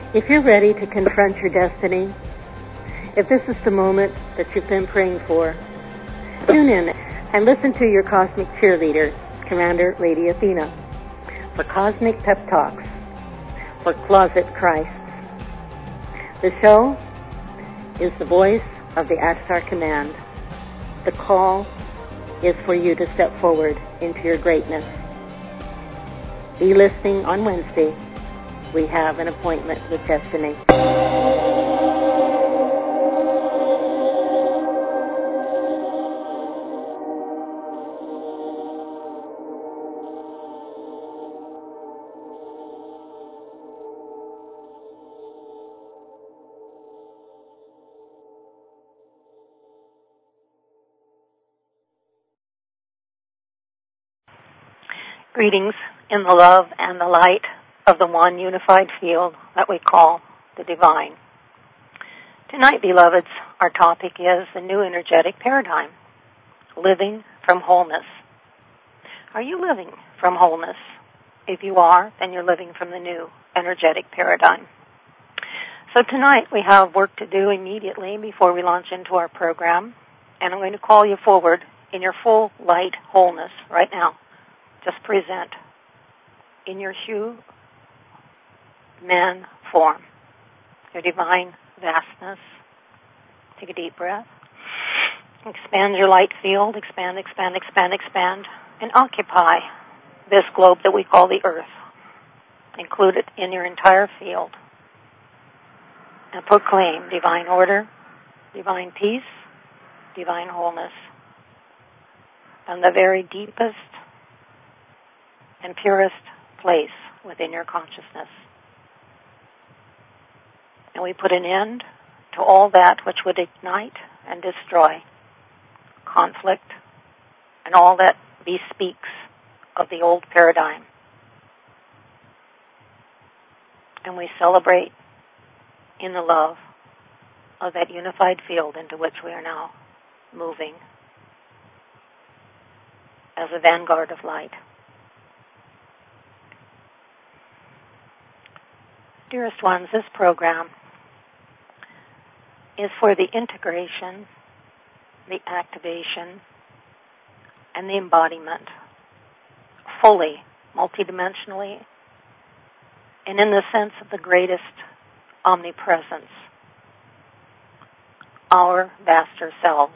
If you're ready to confront your destiny, if this is the moment that you've been praying for, tune in and listen to your cosmic cheerleader, Commander Lady Athena, for Cosmic Pep Talks for Closet Christs. The show is the voice of the Ashtar Command. The call is for you to step forward into your greatness. Be listening on Wednesday. We have an appointment with destiny. Greetings in the love and the light of the one unified field that we call the divine. Tonight, beloveds, our topic is the new energetic paradigm, living from wholeness. Are you living from wholeness? If you are, then you're living from the new energetic paradigm. So tonight we have work to do immediately before we launch into our program, and I'm going to call you forward in your full light wholeness right now. Just present in your human form, your divine vastness. Take a deep breath. Expand your light field. Expand, expand, expand, expand. And occupy this globe that we call the Earth. Include it in your entire field. And proclaim divine order, divine peace, divine wholeness. From the very deepest and purest place within your consciousness. And we put an end to all that which would ignite and destroy conflict and all that bespeaks of the old paradigm. And we celebrate in the love of that unified field into which we are now moving as a vanguard of light. Dearest ones, this program is for the integration, the activation, and the embodiment, fully, multidimensionally, and in the sense of the greatest omnipresence, our vaster selves,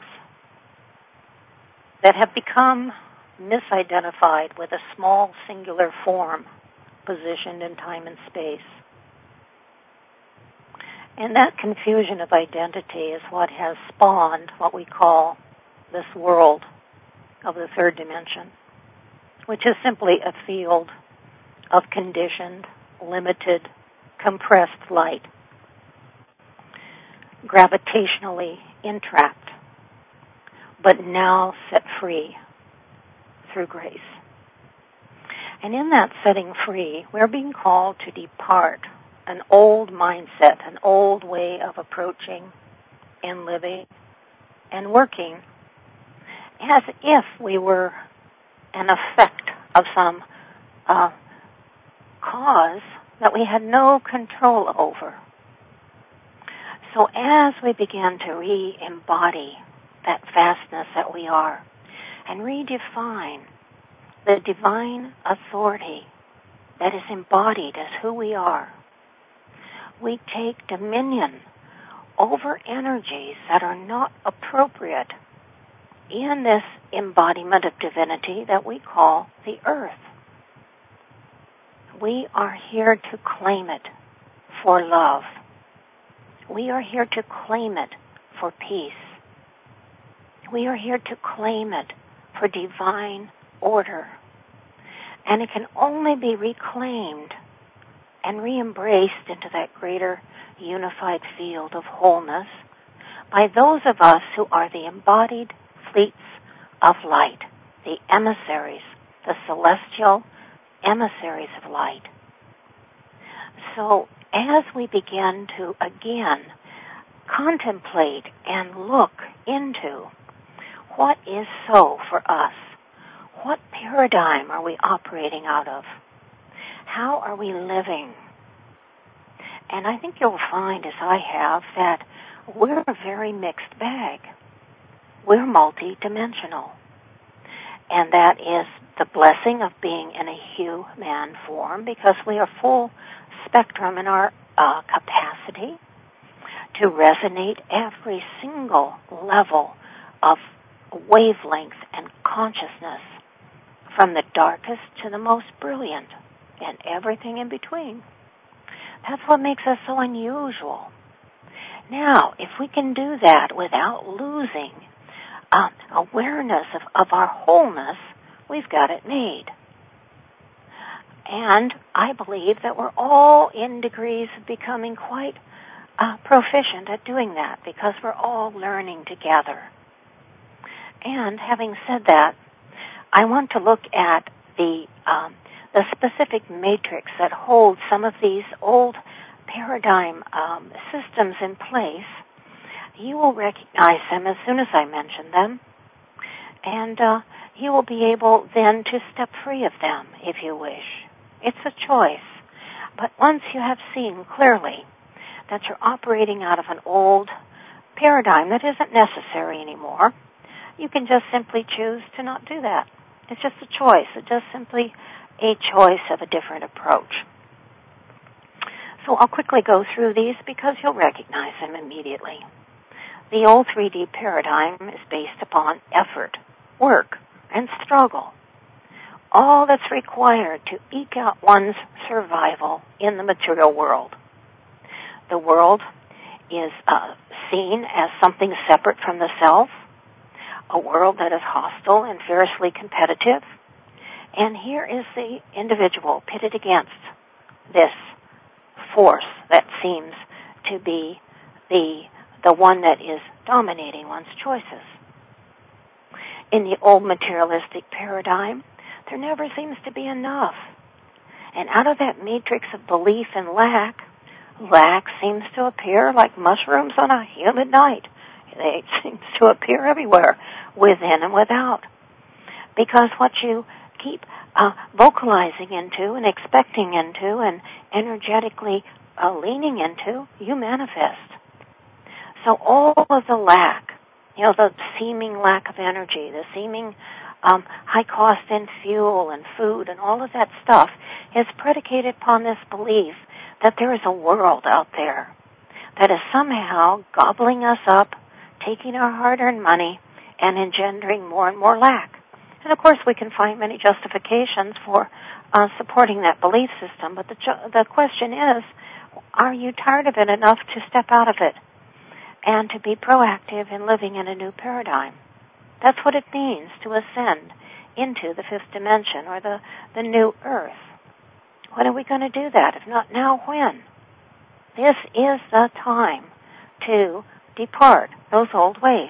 that have become misidentified with a small singular form positioned in time and space. And that confusion of identity is what has spawned what we call this world of the third dimension, which is simply a field of conditioned, limited, compressed light, gravitationally entrapped, but now set free through grace. And in that setting free, we're being called to depart an old mindset, an old way of approaching and living and working as if we were an effect of some cause that we had no control over. So as we begin to re-embody that vastness that we are and redefine the divine authority that is embodied as who we are, we take dominion over energies that are not appropriate in this embodiment of divinity that we call the Earth. We are here to claim it for love. We are here to claim it for peace. We are here to claim it for divine order. And it can only be reclaimed and re-embraced into that greater unified field of wholeness by those of us who are the embodied fleets of light, the emissaries, the celestial emissaries of light. So as we begin to again contemplate and look into what is so for us, what paradigm are we operating out of? How are we living? And I think you'll find, as I have, that we're a very mixed bag. We're multi-dimensional. And that is the blessing of being in a human form, because we are full spectrum in our capacity to resonate every single level of wavelength and consciousness, from the darkest to the most brilliant, and everything in between. That's what makes us so unusual. Now, if we can do that without losing awareness of our wholeness, we've got it made. And I believe that we're all in degrees of becoming quite proficient at doing that, because we're all learning together. And having said that, I want to look at the specific matrix that holds some of these old paradigm systems in place. You will recognize them as soon as I mention them, and you will be able then to step free of them if you wish. It's a choice. But once you have seen clearly that you're operating out of an old paradigm that isn't necessary anymore, you can just simply choose to not do that. It's just a choice. It's just simply a choice of a different approach. So I'll quickly go through these because you'll recognize them immediately. The old 3D paradigm is based upon effort, work, and struggle. All that's required to eke out one's survival in the material world. The world is seen as something separate from the self, a world that is hostile and fiercely competitive. And here is the individual pitted against this force that seems to be the one that is dominating one's choices. In the old materialistic paradigm, there never seems to be enough. And out of that matrix of belief and lack seems to appear like mushrooms on a humid night. They seem to appear everywhere, within and without. Because what you keep vocalizing into and expecting into and energetically leaning into, you manifest. So all of the lack, the seeming lack of energy, the seeming high cost in fuel and food and all of that stuff is predicated upon this belief that there is a world out there that is somehow gobbling us up, taking our hard-earned money, and engendering more and more lack. And of course we can find many justifications for supporting that belief system, but the question is, are you tired of it enough to step out of it and to be proactive in living in a new paradigm? That's what it means to ascend into the fifth dimension, or the new earth. When are we going to do that? If not now, when? This is the time to depart those old ways.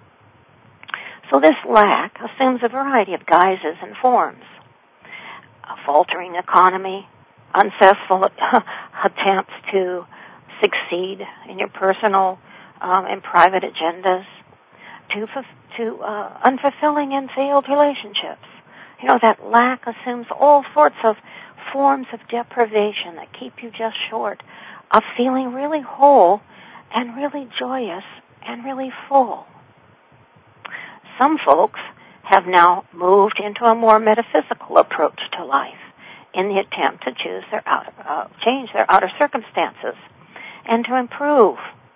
So this lack assumes a variety of guises and forms. A faltering economy, unsuccessful attempts to succeed in your personal and private agendas, to unfulfilling and failed relationships. That lack assumes all sorts of forms of deprivation that keep you just short of feeling really whole and really joyous and really full. Some folks have now moved into a more metaphysical approach to life in the attempt to change their outer circumstances and to improve.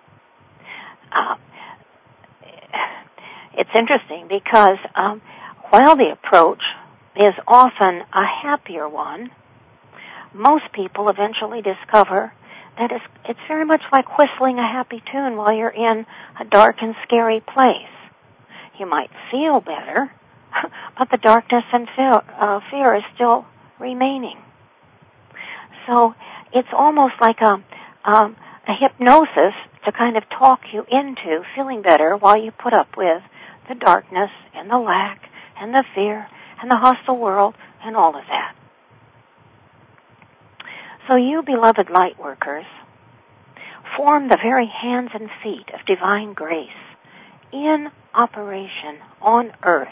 It's interesting because while the approach is often a happier one, most people eventually discover that it's very much like whistling a happy tune while you're in a dark and scary place. You might feel better, but the darkness and fear is still remaining. So it's almost like a hypnosis to kind of talk you into feeling better while you put up with the darkness and the lack and the fear and the hostile world and all of that. So you, beloved light workers, form the very hands and feet of divine grace in operation on earth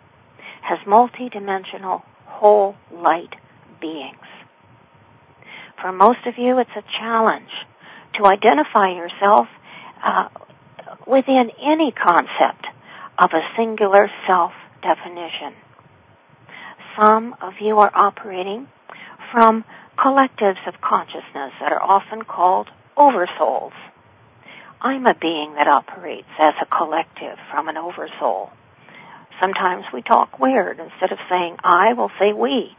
as multidimensional whole light beings. For most of you, it's a challenge to identify yourself within any concept of a singular self-definition. Some of you are operating from collectives of consciousness that are often called oversouls. I'm a being that operates as a collective from an oversoul. Sometimes we talk weird. Instead of saying I, we'll say we.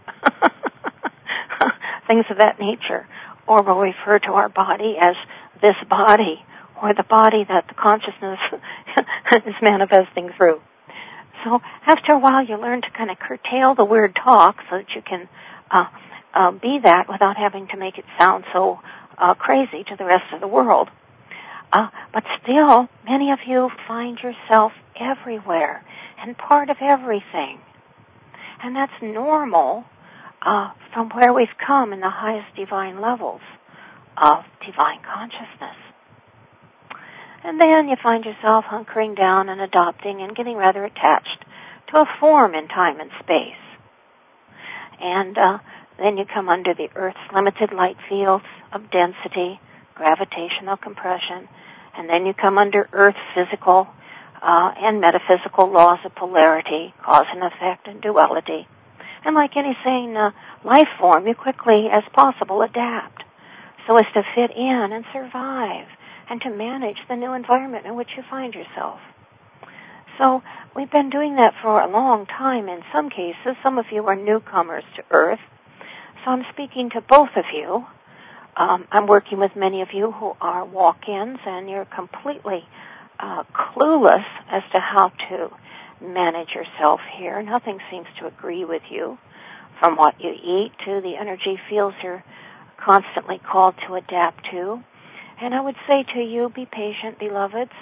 Things of that nature. Or we'll refer to our body as this body, or the body that the consciousness is manifesting through. So after a while, you learn to kind of curtail the weird talk so that you can be that without having to make it sound so crazy to the rest of the world. But still, many of you find yourself everywhere and part of everything. And that's normal from where we've come in the highest divine levels of divine consciousness. And then you find yourself hunkering down and adopting and getting rather attached to a form in time and space. And then you come under the Earth's limited light fields of density, gravitational compression, and then you come under Earth's physical and metaphysical laws of polarity, cause and effect, and duality. And like any sane life form, you quickly as possible adapt so as to fit in and survive and to manage the new environment in which you find yourself. So we've been doing that for a long time in some cases. Some of you are newcomers to Earth. So I'm speaking to both of you. I'm working with many of you who are walk-ins, and you're completely clueless as to how to manage yourself here. Nothing seems to agree with you, from what you eat to the energy fields you're constantly called to adapt to. And I would say to you, be patient, beloveds.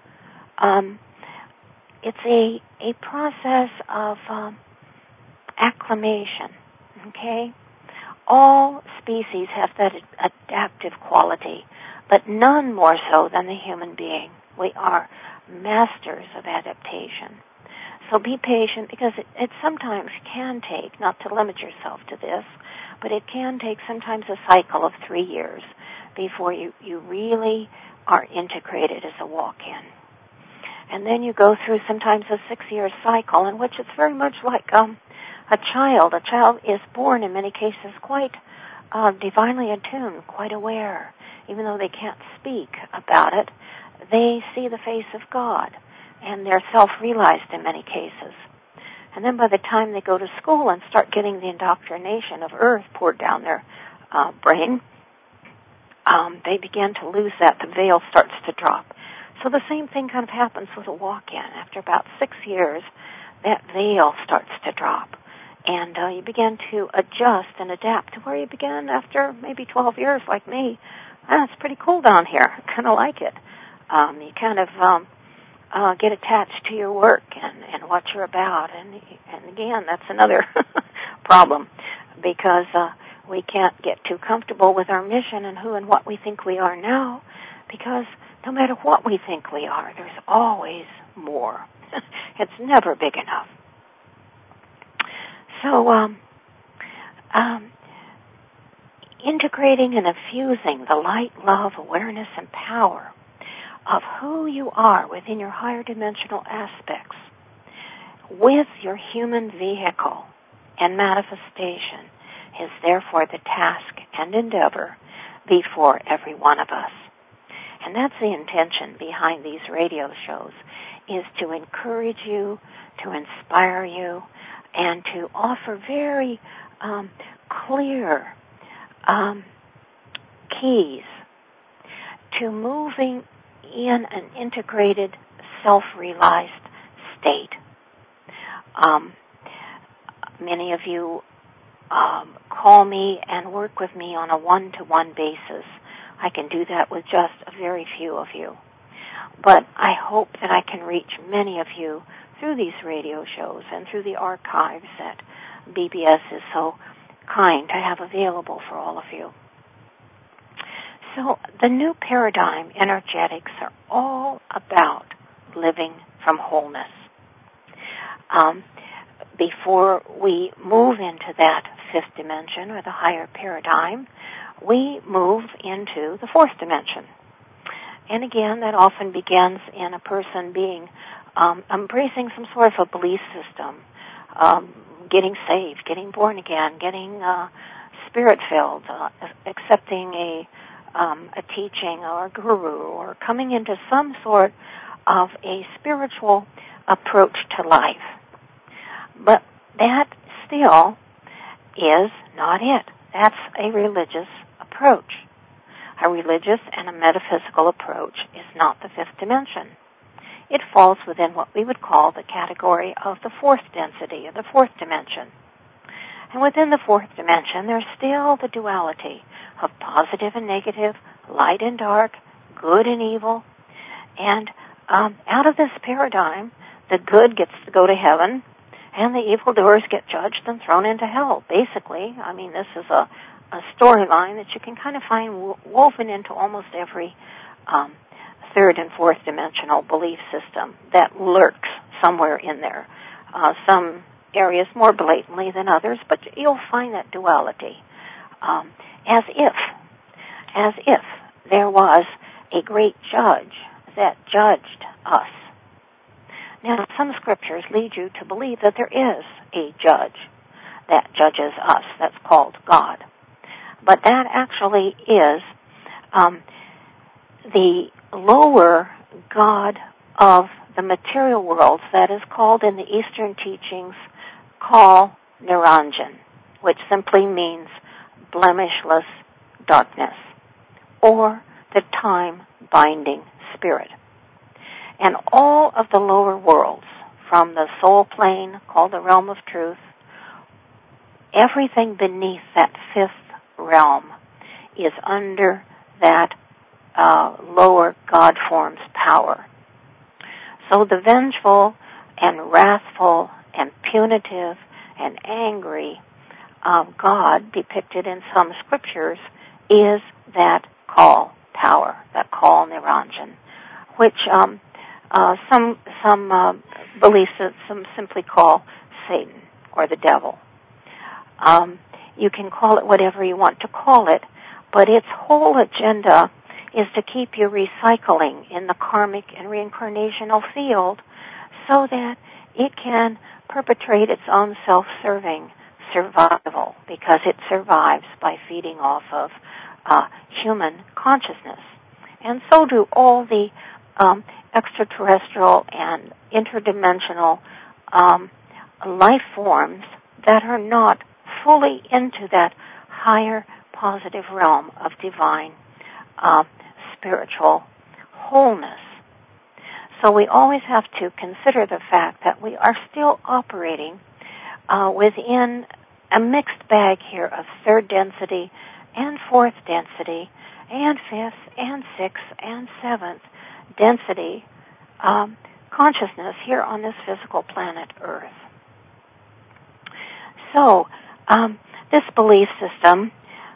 It's a process of acclimation, okay? All species have that adaptive quality, but none more so than the human being. We are masters of adaptation. So be patient, because it sometimes can take, not to limit yourself to this, but it can take sometimes a cycle of 3 years before you really are integrated as a walk-in. And then you go through sometimes a 6-year cycle in which it's very much like a child. A child is born in many cases quite divinely attuned, quite aware. Even though they can't speak about it, they see the face of God, and they're self-realized in many cases. And then by the time they go to school and start getting the indoctrination of Earth poured down their brain, they begin to lose that. The veil starts to drop. So the same thing kind of happens with a walk-in. After about 6 years, that veil starts to drop. And you begin to adjust and adapt to where you began after maybe 12 years, like me. It's pretty cool down here. I kind of like it. You kind of get attached to your work and what you're about. And again, that's another problem, because we can't get too comfortable with our mission and who and what we think we are now, because no matter what we think we are, there's always more. It's never big enough. So integrating and infusing the light, love, awareness, and power of who you are within your higher dimensional aspects with your human vehicle and manifestation is therefore the task and endeavor before every one of us. And that's the intention behind these radio shows, is to encourage you, to inspire you, and to offer very clear keys to moving in an integrated, self-realized state. Many of you call me and work with me on a one-to-one basis. I can do that with just a very few of you. But I hope that I can reach many of you through these radio shows and through the archives that BBS is so kind to have available for all of you. So the new paradigm energetics are all about living from wholeness. Before we move into that fifth dimension or the higher paradigm, we move into the fourth dimension. And again, that often begins in a person being embracing some sort of a belief system, getting saved, getting born again, getting spirit-filled, accepting a teaching or a guru, or coming into some sort of a spiritual approach to life. But that still is not it. That's a religious approach. A religious and a metaphysical approach is not the fifth dimension. It falls within what we would call the category of the fourth density, or the fourth dimension. And within the fourth dimension, there's still the duality of positive and negative, light and dark, good and evil. And out of this paradigm, the good gets to go to heaven, and the evildoers get judged and thrown into hell. Basically, I mean, this is a storyline that you can kind of find woven into almost every third and fourth dimensional belief system that lurks somewhere in there. Some areas more blatantly than others, but you'll find that duality. As if there was a great judge that judged us. Now, some scriptures lead you to believe that there is a judge that judges us. That's called God. But that actually is the lower God of the material world that is called in the Eastern teachings Kal Niranjan, which simply means blemishless darkness, or the time-binding spirit. And all of the lower worlds, from the soul plane called the realm of truth, everything beneath that fifth realm is under that lower God form's power. So the vengeful and wrathful and punitive and angry God depicted in some scriptures is that Kal power, that Kal Niranjan, which some belief systems simply call Satan or the devil. You can call it whatever you want to call it, but its whole agenda is to keep you recycling in the karmic and reincarnational field so that it can perpetrate its own self-serving survival, because it survives by feeding off of human consciousness. And so do all the extraterrestrial and interdimensional life forms that are not fully into that higher positive realm of divine spiritual wholeness. So we always have to consider the fact that we are still operating within a mixed bag here of third density and fourth density and fifth and sixth and seventh density consciousness here on this physical planet Earth. So this belief system,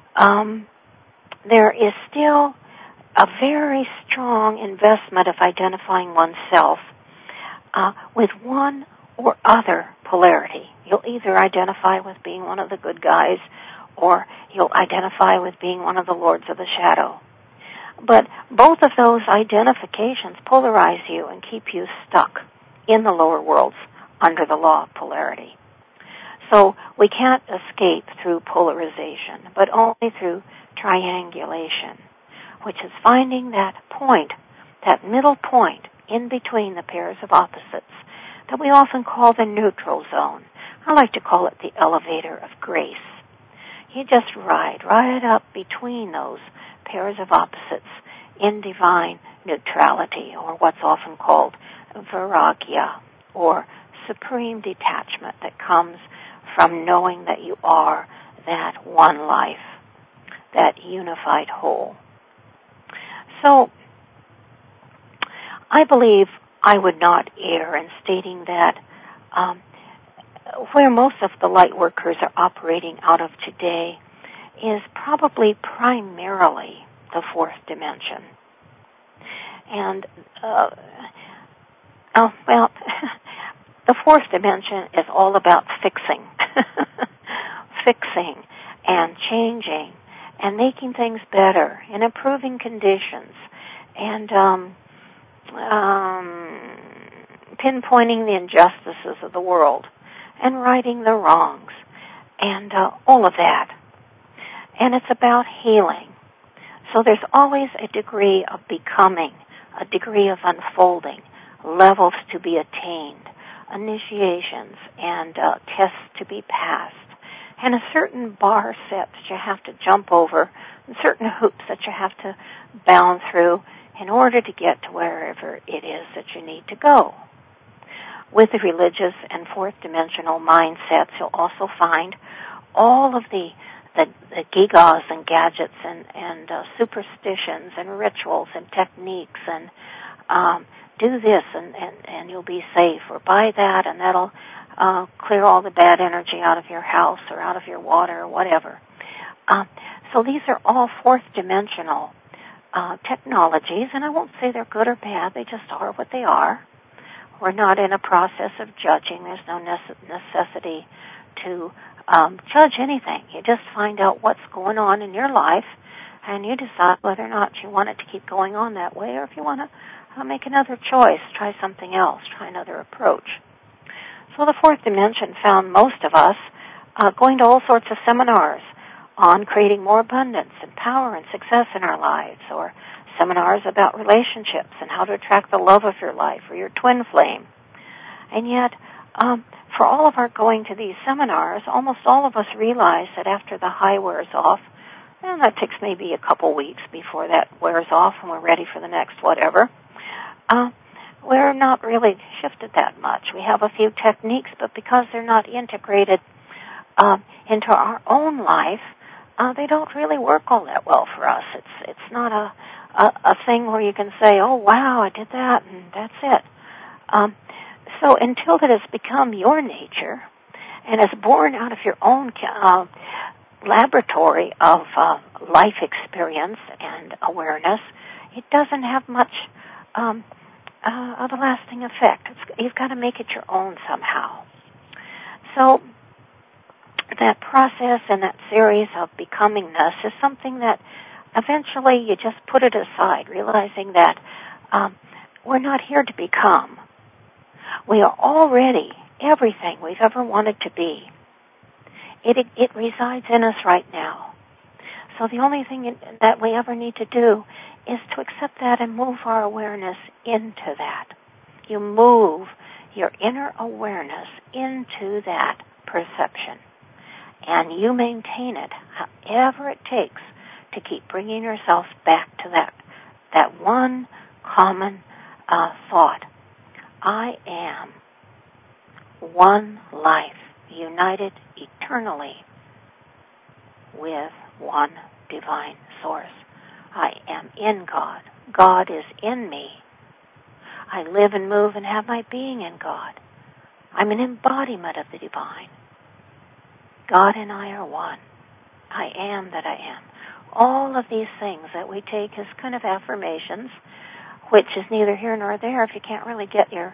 there is still a very strong investment of identifying oneself with one or other polarity. You'll either identify with being one of the good guys, or you'll identify with being one of the lords of the shadow. But both of those identifications polarize you and keep you stuck in the lower worlds under the law of polarity. So we can't escape through polarization, but only through triangulation, which is finding that point, that middle point in between the pairs of opposites that we often call the neutral zone. I like to call it the elevator of grace. You just ride right up between those pairs of opposites in divine neutrality, or what's often called vairagya, or supreme detachment that comes from knowing that you are that one life, that unified whole. So, I believe I would not err in stating that where most of the light workers are operating out of today is probably primarily the fourth dimension. And, the fourth dimension is all about fixing, fixing and changing and making things better and improving conditions and pinpointing the injustices of the world and righting the wrongs and all of that. And it's about healing. So there's always a degree of becoming, a degree of unfolding, levels to be attained, initiations and tests to be passed, and a certain bar set that you have to jump over, and certain hoops that you have to bound through in order to get to wherever it is that you need to go. With the religious and fourth dimensional mindsets, you'll also find all of the gigas and gadgets and superstitions and rituals and techniques and do this and you'll be safe, or buy that and that'll clear all the bad energy out of your house or out of your water or whatever. So these are all fourth dimensional technologies, and I won't say they're good or bad, they just are what they are. We're not in a process of judging. There's no necessity to judge anything. You just find out what's going on in your life, and you decide whether or not you want it to keep going on that way, or if you want to make another choice, try something else, try another approach. So the fourth dimension found most of us going to all sorts of seminars on creating more abundance and power and success in our lives, or seminars about relationships and how to attract the love of your life or your twin flame. And yet, for all of our going to these seminars, almost all of us realize that after the high wears off, and that takes maybe a couple weeks before that wears off and we're ready for the next whatever, we're not really shifted that much. We have a few techniques, but because they're not integrated into our own life, they don't really work all that well for us. It's not a thing where you can say, oh, wow, I did that, and that's it. So until it has become your nature and is born out of your own laboratory of life experience and awareness, it doesn't have much of a lasting effect. You've got to make it your own somehow. So that process and that series of becomingness is something that eventually you just put it aside, realizing that we're not here to become. We are already everything we've ever wanted to be. It resides in us right now. So the only thing that we ever need to do is to accept that and move our awareness into that. You move your inner awareness into that perception. And you maintain it however it takes to keep bringing yourself back to that one common thought. I am one life, united eternally with one divine source. I am in God. God is in me. I live and move and have my being in God. I'm an embodiment of the divine. God and I are one. I am that I am. All of these things that we take as kind of affirmations, which is neither here nor there if you can't really get your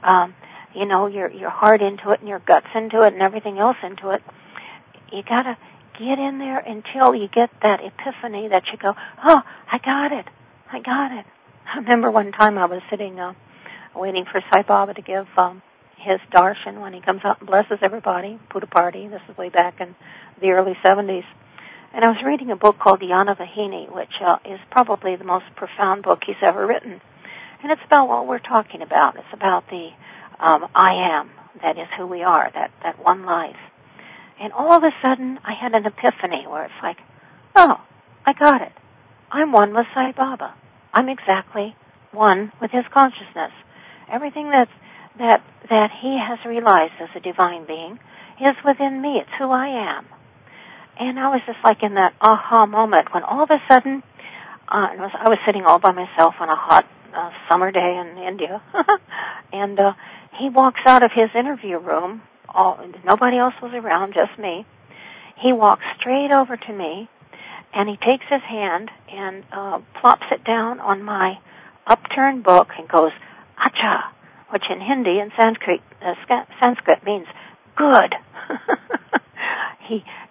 heart into it and your guts into it and everything else into it. You got to get in there until you get that epiphany that you go, oh, I got it. I remember one time I was sitting waiting for Sai Baba to give his darshan when he comes out and blesses everybody, Buddha Party. This is way back in the early 70s. And I was reading a book called Dhyana Vahini, which is probably the most profound book he's ever written. And it's about what we're talking about. It's about the I am, that is who we are, that one life. And all of a sudden, I had an epiphany where it's like, oh, I got it. I'm one with Sai Baba. I'm exactly one with his consciousness. Everything that he has realized as a divine being is within me. It's who I am. And I was just like in that aha moment when all of a sudden, I was sitting all by myself on a hot summer day in India, and he walks out of his interview room. Nobody else was around, just me. He walks straight over to me, and he takes his hand and plops it down on my upturned book and goes, Acha, which in Hindi and Sanskrit means good.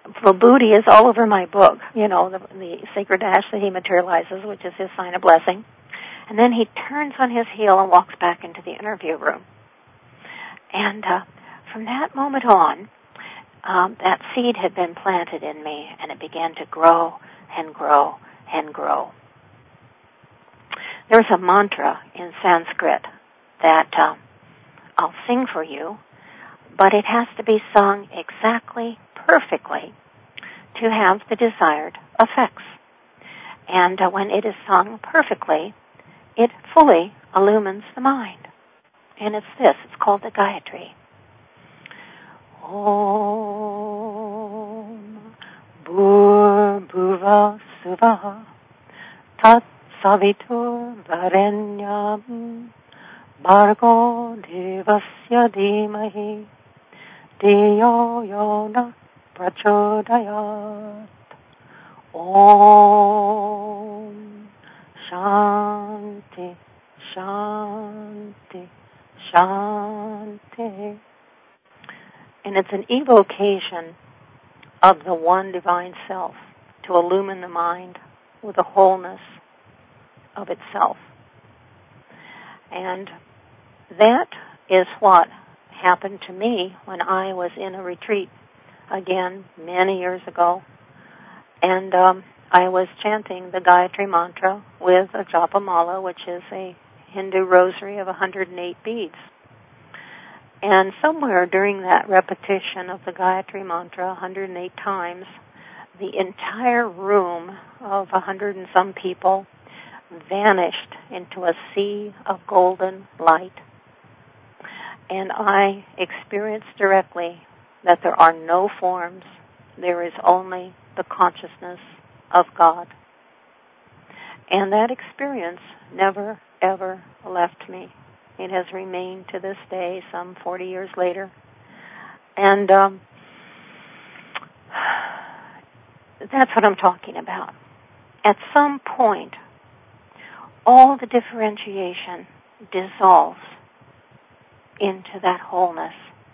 Vibhuti is all over my book, the sacred ash that he materializes, which is his sign of blessing. And then he turns on his heel and walks back into the interview room. And from that moment on, that seed had been planted in me, and it began to grow and grow and grow. There's a mantra in Sanskrit that I'll sing for you, but it has to be sung exactly, perfectly, to have the desired effects. And when it is sung perfectly, it fully illumines the mind. And it's this. It's called the Gayatri. Om Bhur-bhuva Suvah Tat Savitur Varenyam Bhargo Devasya Dhimahi Dhiyo Yona Prachodayat. Om Shanti Shanti Shanti. And it's an evocation of the one divine self to illumine the mind with the wholeness of itself. And that is what happened to me when I was in a retreat, again, many years ago. And I was chanting the Gayatri mantra with a japa mala, which is a Hindu rosary of 108 beads. And somewhere during that repetition of the Gayatri mantra 108 times, the entire room of 100 and some people vanished into a sea of golden light. And I experienced directly that there are no forms, there is only the consciousness of God. And that experience never, ever left me. It has remained to this day, some 40 years later. And that's what I'm talking about. At some point, all the differentiation dissolves into that wholeness.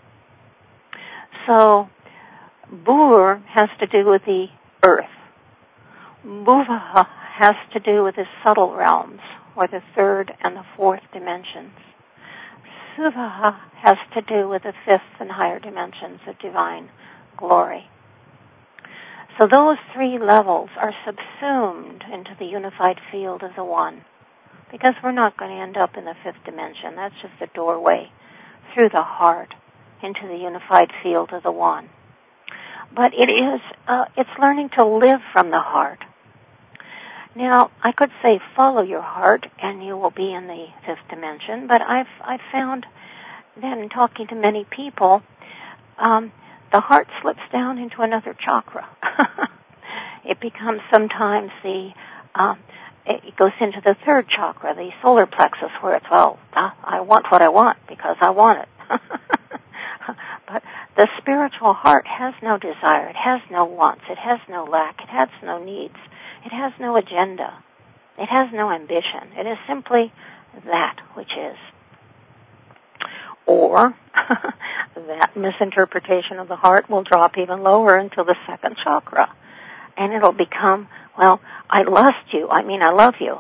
So, Bhur has to do with the earth. Bhuva has to do with the subtle realms, or the third and the fourth dimensions. Suvah has to do with the fifth and higher dimensions of divine glory. So those three levels are subsumed into the unified field of the one, because we're not going to end up in the fifth dimension. That's just a doorway through the heart into the unified field of the one. But it's learning to live from the heart. Now, I could say follow your heart and you will be in the fifth dimension, but I've found that in talking to many people, the heart slips down into another chakra. It becomes sometimes it goes into the third chakra, the solar plexus, where it's, I want what I want because I want it. But the spiritual heart has no desire, it has no wants, it has no lack, it has no needs. It has no agenda. It has no ambition. It is simply that which is. Or that misinterpretation of the heart will drop even lower into the second chakra. And it'll become, I lust you. I love you.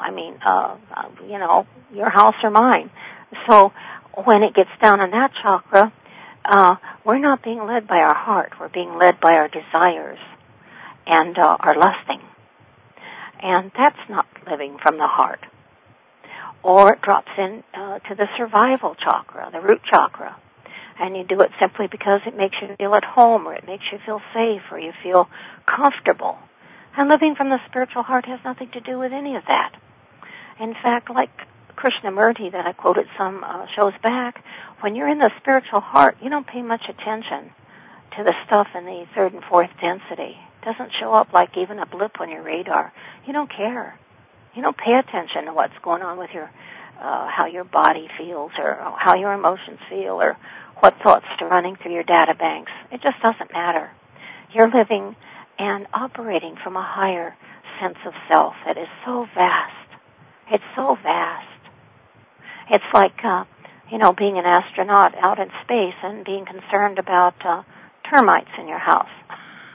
Your house or mine. So when it gets down in that chakra, we're not being led by our heart. We're being led by our desires and our lusting. And that's not living from the heart. Or it drops in to the survival chakra, the root chakra. And you do it simply because it makes you feel at home, or it makes you feel safe, or you feel comfortable. And living from the spiritual heart has nothing to do with any of that. In fact, like Krishnamurti that I quoted some shows back, when you're in the spiritual heart, you don't pay much attention to the stuff in the third and fourth density. It doesn't show up like even a blip on your radar. You don't care. You don't pay attention to what's going on with your, how your body feels, or how your emotions feel, or what thoughts are running through your data banks. It just doesn't matter. You're living and operating from a higher sense of self that is so vast. It's so vast. It's like, being an astronaut out in space and being concerned about termites in your house.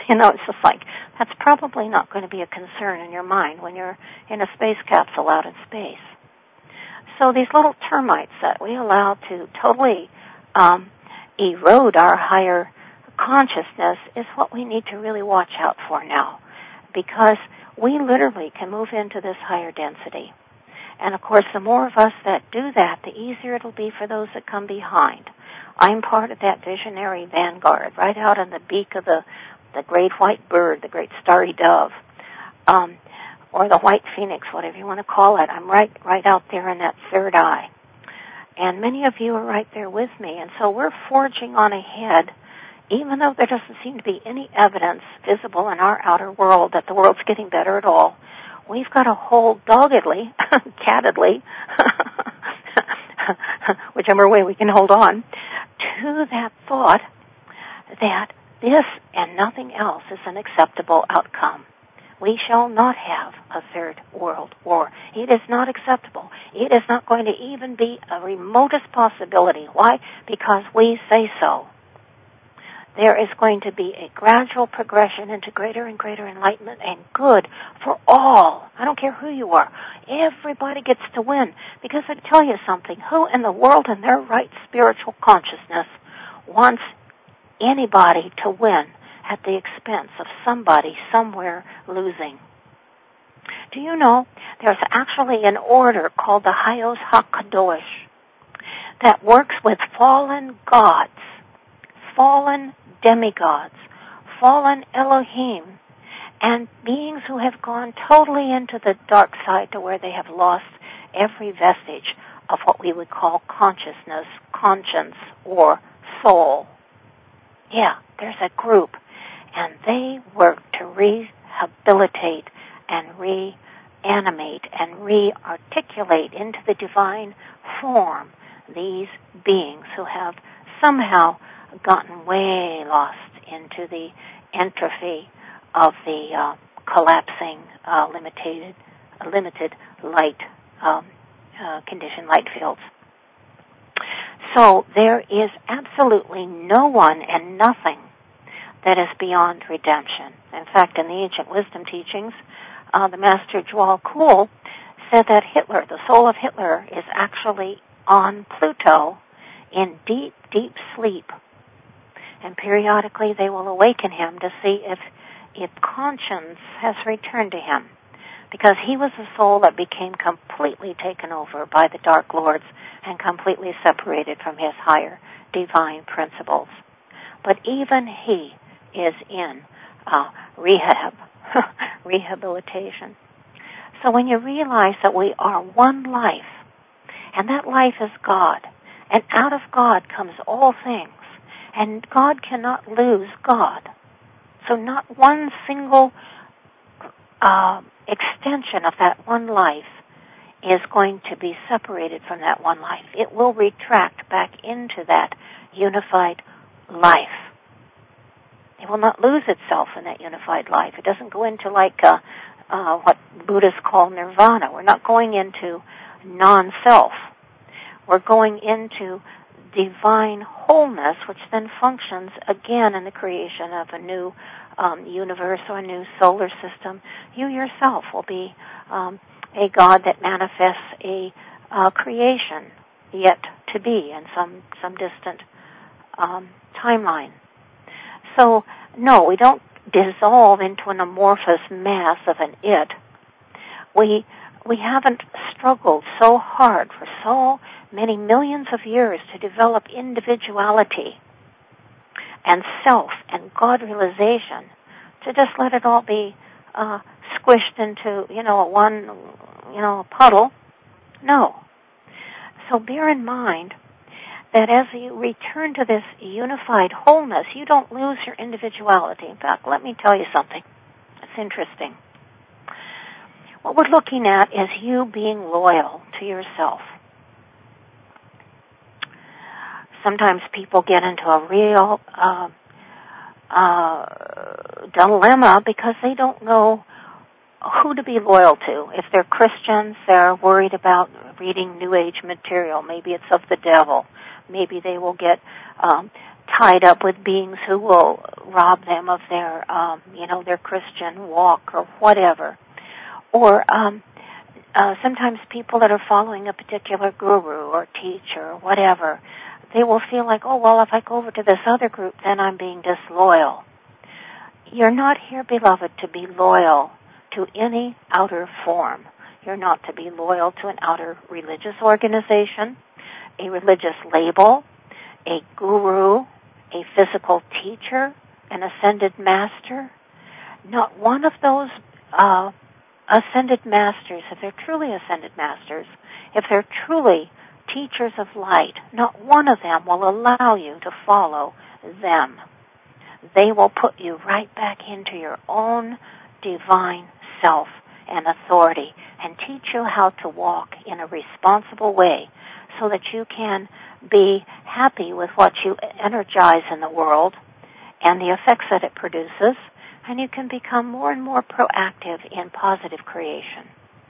It's just like, that's probably not going to be a concern in your mind when you're in a space capsule out in space. So these little termites that we allow to totally erode our higher consciousness is what we need to really watch out for now, because we literally can move into this higher density. And of course, the more of us that do that, the easier it'll be for those that come behind. I'm part of that visionary vanguard, right out in the beak of the great white bird, the great starry dove, or the white phoenix, whatever you want to call it. I'm right out there in that third eye. And many of you are right there with me. And so we're forging on ahead, even though there doesn't seem to be any evidence visible in our outer world that the world's getting better at all. We've got to hold doggedly, cattedly, whichever way we can hold on, to that thought that this and nothing else is an acceptable outcome. We shall not have a third world war. It is not acceptable. It is not going to even be a remotest possibility. Why? Because we say so. There is going to be a gradual progression into greater and greater enlightenment and good for all. I don't care who you are. Everybody gets to win. Because I tell you something, who in the world in their right spiritual consciousness wants anybody to win at the expense of somebody somewhere losing? Do you know there's actually an order called the Hayos HaKadosh that works with fallen gods, fallen demigods, fallen Elohim, and beings who have gone totally into the dark side to where they have lost every vestige of what we would call consciousness, conscience, or soul. Yeah, there's a group, and they work to rehabilitate and reanimate and re-articulate into the divine form these beings who have somehow gotten way lost into the entropy of the collapsing, limited light condition, light fields. So there is absolutely no one and nothing that is beyond redemption. In fact, in the ancient wisdom teachings, the Master Djwhal Khul said that Hitler, the soul of Hitler, is actually on Pluto in deep, deep sleep. And periodically they will awaken him to see if conscience has returned to him. Because he was a soul that became completely taken over by the Dark Lords and completely separated from his higher divine principles. But even he is in rehabilitation. So when you realize that we are one life, and that life is God, and out of God comes all things, and God cannot lose God. So not one single extension of that one life is going to be separated from that one life. It will retract back into that unified life. It will not lose itself in that unified life. It doesn't go into like what Buddhists call nirvana. We're not going into non-self. We're going into divine wholeness, which then functions again in the creation of a new universe or a new solar system. You yourself will be a God that manifests a creation yet to be in some distant timeline. So, no, we don't dissolve into an amorphous mass of an it. We haven't struggled so hard for so many millions of years to develop individuality and self and God realization to just let it all be squished into, a puddle. No. So bear in mind that as you return to this unified wholeness, you don't lose your individuality. In fact, let me tell you something. It's interesting. What we're looking at is you being loyal to yourself. Sometimes people get into a real dilemma because they don't know who to be loyal to. If they're Christians, they're worried about reading New Age material. Maybe it's of the devil. Maybe they will get tied up with beings who will rob them of their, their Christian walk or whatever. Or sometimes people that are following a particular guru or teacher or whatever, they will feel like, oh, well, if I go over to this other group, then I'm being disloyal. You're not here, beloved, to be loyal to any outer form. You're not to be loyal to an outer religious organization, a religious label, a guru, a physical teacher, an ascended master. Not one of those ascended masters, if they're truly ascended masters, if they're truly teachers of light, not one of them will allow you to follow them. They will put you right back into your own divine self and authority and teach you how to walk in a responsible way so that you can be happy with what you energize in the world and the effects that it produces, and you can become more and more proactive in positive creation.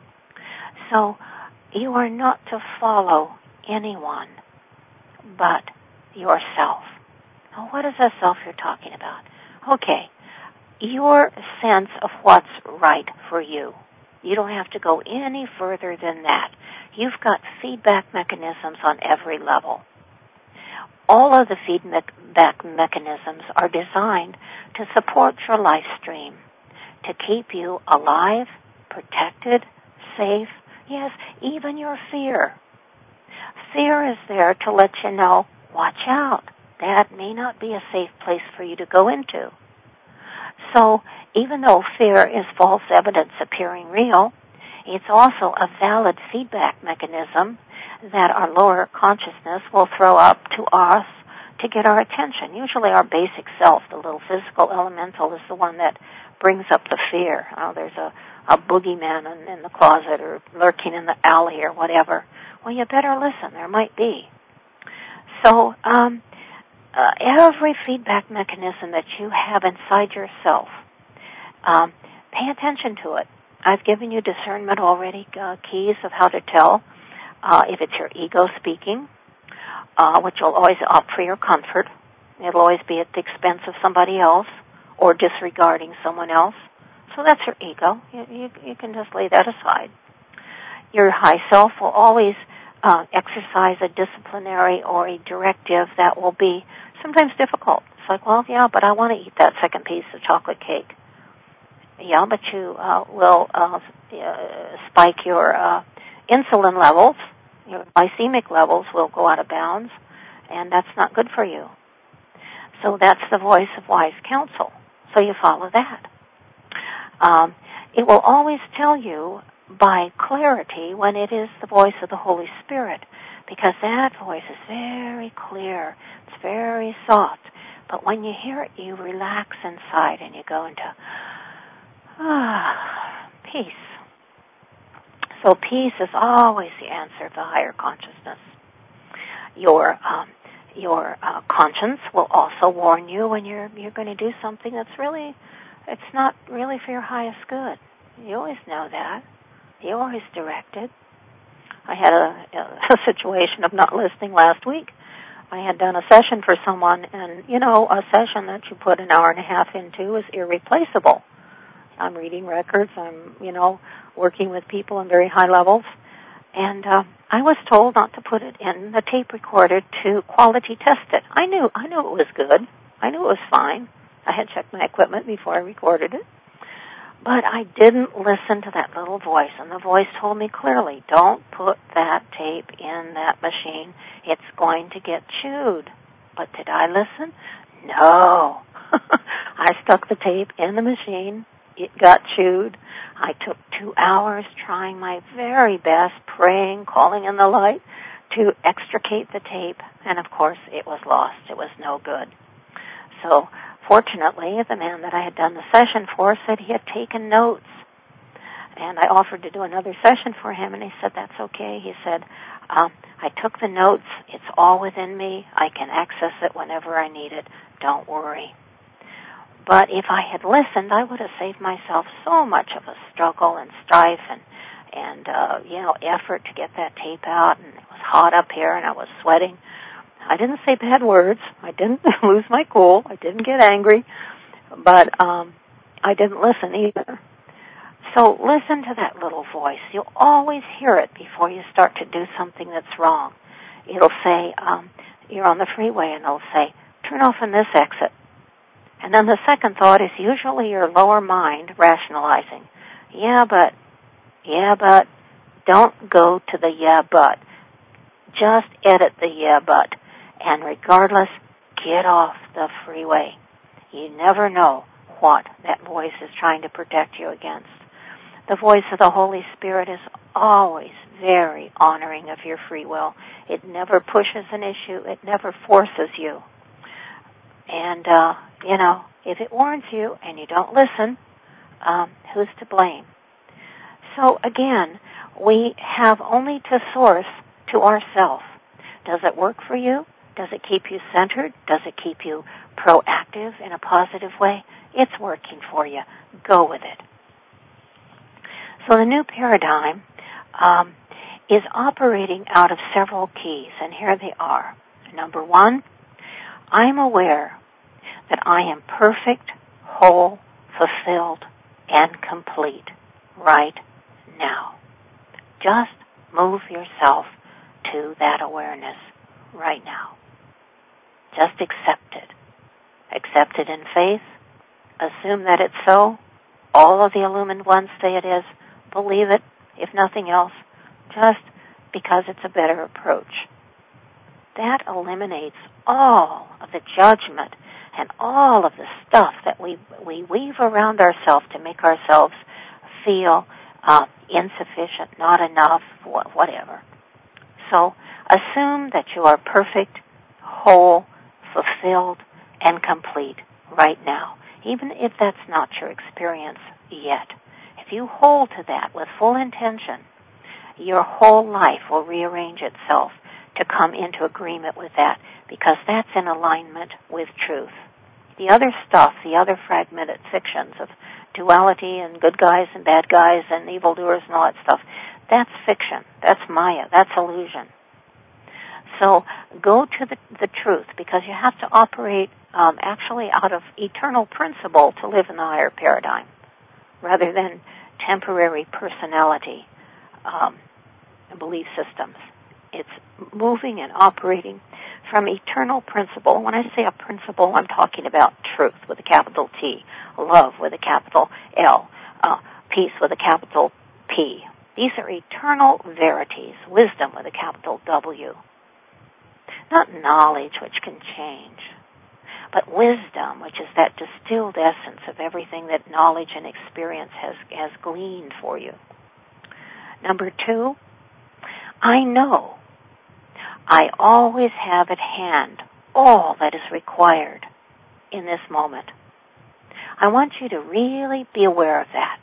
So you are not to follow anyone but yourself. Now, what is the self you're talking about? Okay, your sense of what's right for you. You don't have to go any further than that. You've got feedback mechanisms on every level. All of the feedback mechanisms are designed to support your life stream, to keep you alive, protected, safe, yes, even your fear. Fear is there to let you know, watch out, that may not be a safe place for you to go into. So even though fear is false evidence appearing real, it's also a valid feedback mechanism that our lower consciousness will throw up to us to get our attention. Usually our basic self, the little physical elemental, is the one that brings up the fear. Oh, there's a boogeyman in the closet or lurking in the alley or whatever. Well, you better listen. There might be. So every feedback mechanism that you have inside yourself, pay attention to it. I've given you discernment already, keys of how to tell if it's your ego speaking, which will always opt for your comfort. It'll always be at the expense of somebody else or disregarding someone else. So that's your ego. You can just lay that aside. Your high self will always exercise a disciplinary or a directive that will be sometimes difficult. It's like, well, yeah, but I want to eat that second piece of chocolate cake. Yeah, but you will spike your insulin levels. Your glycemic levels will go out of bounds, and that's not good for you. So that's the voice of wise counsel. So you follow that. It will always tell you by clarity when it is the voice of the Holy Spirit, because that voice is very clear. It's very soft. But when you hear it, you relax inside and you go into peace. So peace is always the answer of the higher consciousness. Your conscience will also warn you when you're going to do something that's really, it's not really for your highest good. You always know that. You're always directed. I had a situation of not listening last week. I had done a session for someone, and, a session that you put an hour and a half into is irreplaceable. I'm reading records. I'm, working with people on very high levels. And I was told not to put it in the tape recorder to quality test it. I knew it was good. I knew it was fine. I had checked my equipment before I recorded it. But I didn't listen to that little voice, and the voice told me clearly, don't put that tape in that machine. It's going to get chewed. But did I listen? No. I stuck the tape in the machine. It got chewed. I took 2 hours trying my very best, praying, calling in the light, to extricate the tape, and of course it was lost. It was no good. So fortunately, the man that I had done the session for said he had taken notes. And I offered to do another session for him, and he said, that's okay. He said, I took the notes. It's all within me. I can access it whenever I need it. Don't worry. But if I had listened, I would have saved myself so much of a struggle and strife and effort to get that tape out. And it was hot up here, and I was sweating. I didn't say bad words. I didn't lose my cool. I didn't get angry. but I didn't listen either. So listen to that little voice. You'll always hear it before you start to do something that's wrong. It'll say, you're on the freeway, and it'll say, turn off on this exit. And then the second thought is usually your lower mind rationalizing. Yeah, but, don't go to the yeah, but. Just edit the yeah, but. And regardless, get off the freeway. You never know what that voice is trying to protect you against. The voice of the Holy Spirit is always very honoring of your free will. It never pushes an issue. It never forces you. And, if it warns you and you don't listen, who's to blame? So again, we have only to source to ourself. Does it work for you? Does it keep you centered? Does it keep you proactive in a positive way? It's working for you. Go with it. So the new paradigm is operating out of several keys, and here they are. Number one, I'm aware that I am perfect, whole, fulfilled, and complete right now. Just move yourself to that awareness right now. Just accept it. Accept it in faith. Assume that it's so. All of the illumined ones say it is. Believe it, if nothing else, just because it's a better approach. That eliminates all of the judgment and all of the stuff that we weave around ourselves to make ourselves feel insufficient, not enough, whatever. So assume that you are perfect, whole, fulfilled, and complete right now, even if that's not your experience yet. If you hold to that with full intention, your whole life will rearrange itself to come into agreement with that, because that's in alignment with truth. The other stuff, the other fragmented fictions of duality and good guys and bad guys and evildoers and all that stuff, that's fiction. That's Maya. That's illusion. So go to the truth, because you have to operate actually out of eternal principle to live in the higher paradigm, rather than temporary personality belief systems. It's moving and operating from eternal principle. When I say a principle, I'm talking about truth with a capital T, love with a capital L, peace with a capital P. These are eternal verities, wisdom with a capital W. Not knowledge, which can change, but wisdom, which is that distilled essence of everything that knowledge and experience has gleaned for you. Number two, I know I always have at hand all that is required in this moment. I want you to really be aware of that.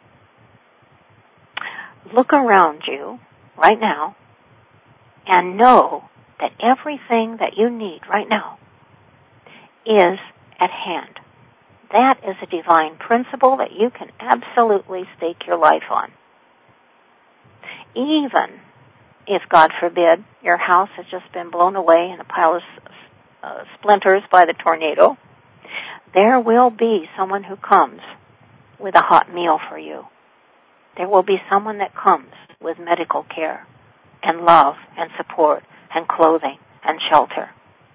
Look around you right now and know that everything that you need right now is at hand. That is a divine principle that you can absolutely stake your life on. Even if, God forbid, your house has just been blown away in a pile of splinters by the tornado, there will be someone who comes with a hot meal for you. There will be someone that comes with medical care and love and support and clothing and shelter.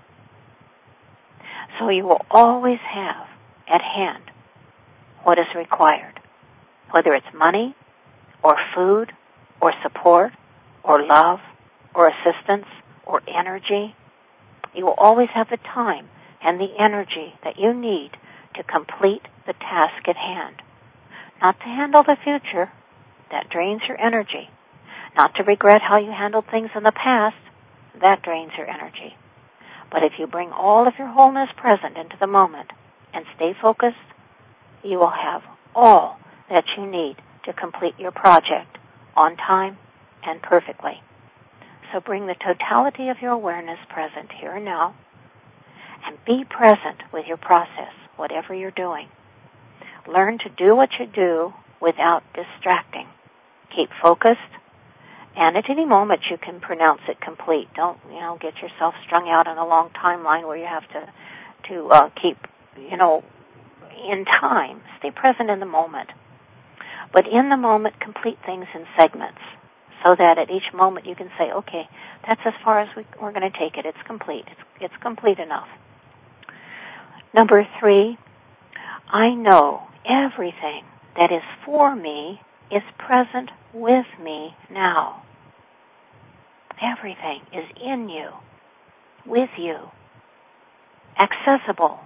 So you will always have at hand what is required, whether it's money or food or support or love or assistance or energy. You will always have the time and the energy that you need to complete the task at hand. Not to handle the future, that drains your energy. Not to regret how you handled things in the past, that drains your energy. But if you bring all of your wholeness present into the moment and stay focused, you will have all that you need to complete your project on time and perfectly. So bring the totality of your awareness present here and now, and be present with your process, whatever you're doing. Learn to do what you do without distracting. Keep focused, and at any moment you can pronounce it complete. Don't, get yourself strung out on a long timeline where you have to keep, in time. Stay present in the moment. But in the moment, complete things in segments so that at each moment you can say, okay, that's as far as we're going to take it. It's complete. It's complete enough. Number 3, I know everything that is for me is present with me now. Everything is in you, with you, accessible.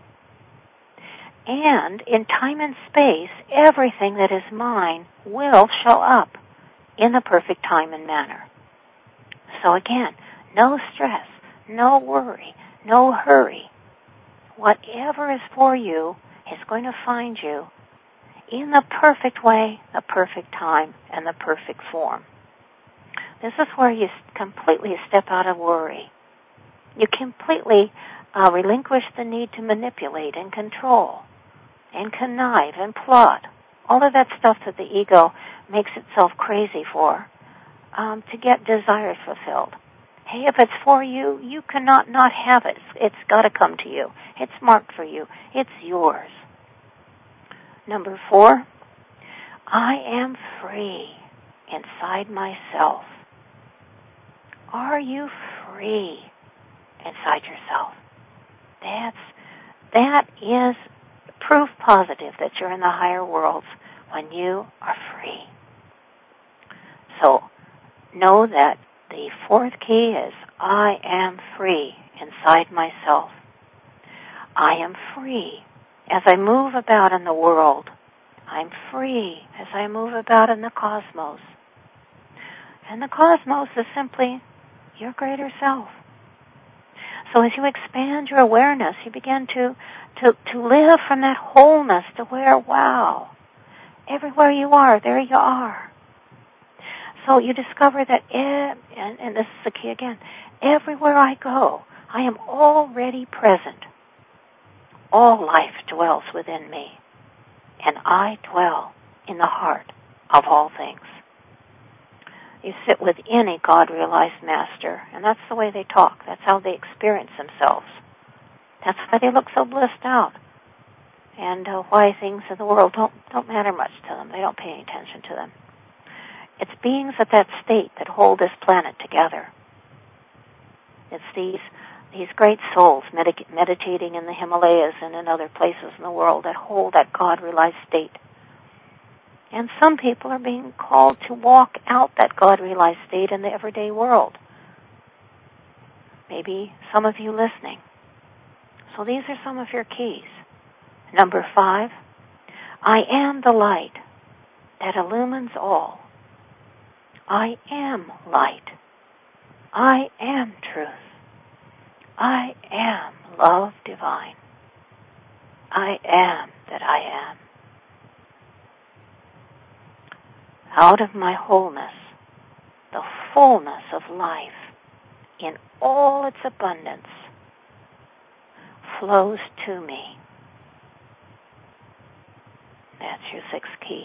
And in time and space, everything that is mine will show up in the perfect time and manner. So again, no stress, no worry, no hurry. Whatever is for you is going to find you in the perfect way, the perfect time, and the perfect form. This is where you completely step out of worry. You completely relinquish the need to manipulate and control and connive and plot. All of that stuff that the ego makes itself crazy for to get desires fulfilled. Hey, if it's for you, you cannot not have it. It's got to come to you. It's marked for you. It's yours. Number 4, I am free inside myself. Are you free inside yourself? That is proof positive that you're in the higher worlds when you are free. So know that the 4th key is I am free inside myself. I am free as I move about in the world. I'm free as I move about in the cosmos. And the cosmos is simply your greater self. So as you expand your awareness, you begin to live from that wholeness to where, wow, everywhere you are, there you are. So you discover that, and this is the key again, everywhere I go, I am already present. All life dwells within me, and I dwell in the heart of all things. You sit with any God-realized master, and that's the way they talk. That's how they experience themselves. That's why they look so blissed out, and why things in the world don't matter much to them. They don't pay any attention to them. It's beings at that state that hold this planet together. It's these great souls meditating in the Himalayas and in other places in the world that hold that God-realized state. And some people are being called to walk out that God-realized state in the everyday world. Maybe some of you listening. So these are some of your keys. Number 5, I am the light that illumines all. I am light. I am truth. I am love divine. I am that I am. Out of my wholeness, the fullness of life in all its abundance flows to me. That's your 6th key.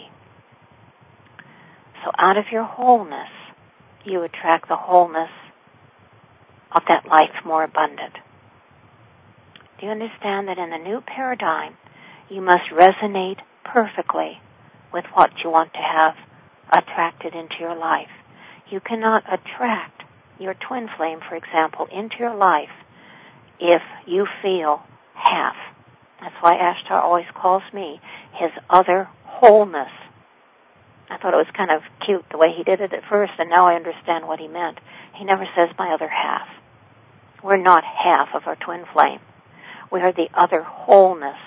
So out of your wholeness, you attract the wholeness of that life more abundant. Do you understand that in the new paradigm, you must resonate perfectly with what you want to have attracted into your life? You cannot attract your twin flame, for example, into your life if you feel half. That's why Ashtar always calls me his other wholeness. I thought it was kind of cute the way he did it at first, and now I understand what he meant. He never says my other half. We're not half of our twin flame. We are the other wholeness.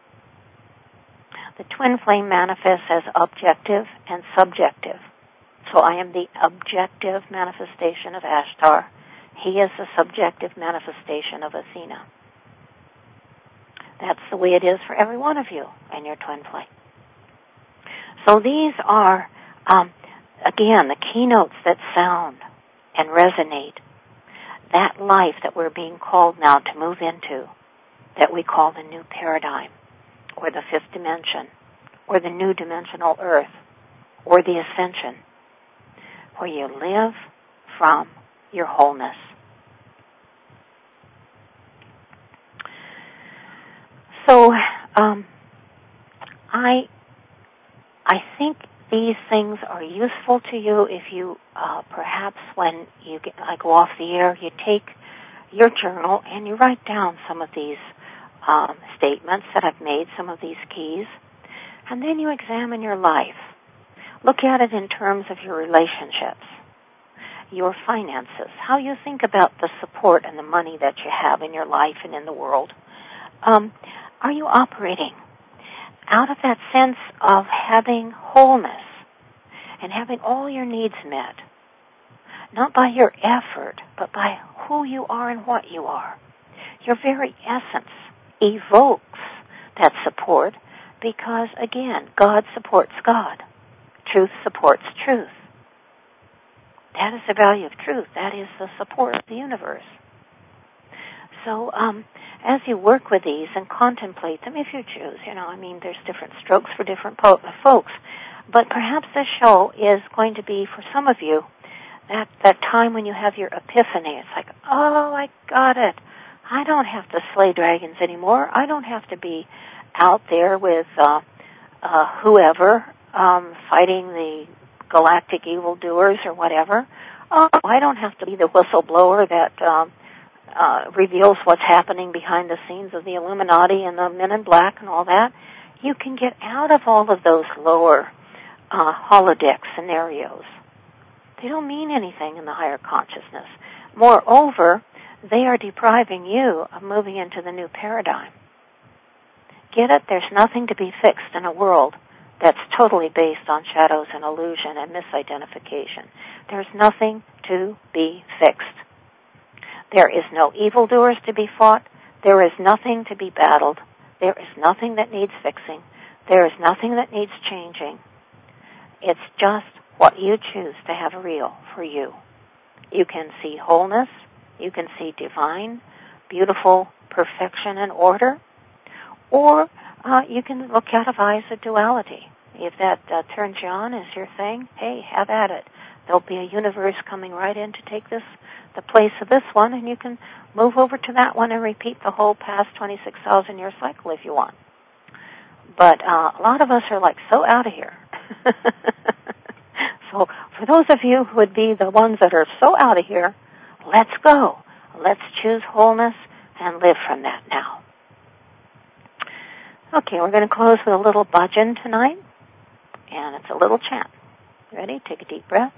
The twin flame manifests as objective and subjective. So I am the objective manifestation of Ashtar. He is the subjective manifestation of Athena. That's the way it is for every one of you and your twin flame. So these are, again, the keynotes that sound and resonate. That life that we're being called now to move into, that we call the new paradigm, or the 5th dimension, or the new dimensional earth, or the ascension, where you live from your wholeness. So, I think these things are useful to you if you, perhaps when you go off the air, you take your journal and you write down some of these statements that I've made, some of these keys, and then you examine your life. Look at it in terms of your relationships, your finances, how you think about the support and the money that you have in your life and in the world. Are you operating out of that sense of having wholeness and having all your needs met, not by your effort, but by who you are and what you are? Your very essence evokes that support because, again, God supports God. Truth supports truth. That is the value of truth. That is the support of the universe. So as you work with these and contemplate them, if you choose, there's different strokes for different folks. But perhaps this show is going to be, for some of you, that time when you have your epiphany. It's like, oh, I got it. I don't have to slay dragons anymore. I don't have to be out there with whoever fighting the galactic evildoers or whatever. Oh, I don't have to be the whistleblower that reveals what's happening behind the scenes of the Illuminati and the Men in Black and all that. You can get out of all of those lower holodeck scenarios. They don't mean anything in the higher consciousness. Moreover, they are depriving you of moving into the new paradigm. Get it? There's nothing to be fixed in a world that's totally based on shadows and illusion and misidentification. There's nothing to be fixed. There is no evildoers to be fought. There is nothing to be battled. There is nothing that needs fixing. There is nothing that needs changing. It's just what you choose to have real for you. You can see wholeness. You can see divine, beautiful perfection and order. Or you can look out of eyes of duality. If that turns you on as your thing, hey, have at it. There'll be a universe coming right in to take the place of this one, and you can move over to that one and repeat the whole past 26,000-year cycle if you want. But a lot of us are so out of here. So for those of you who would be the ones that are so out of here, let's go. Let's choose wholeness and live from that now. Okay, we're going to close with a little bhajan tonight, and it's a little chant. Ready? Take a deep breath.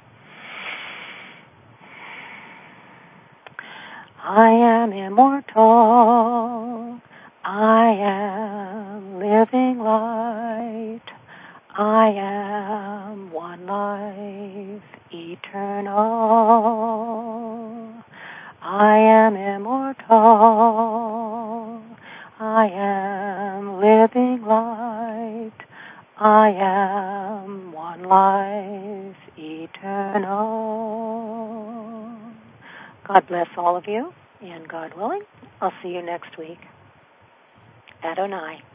I am immortal. I am living light. I am one life eternal. I am immortal. I am living light. I am one life eternal. God bless all of you, and God willing, I'll see you next week. Adonai.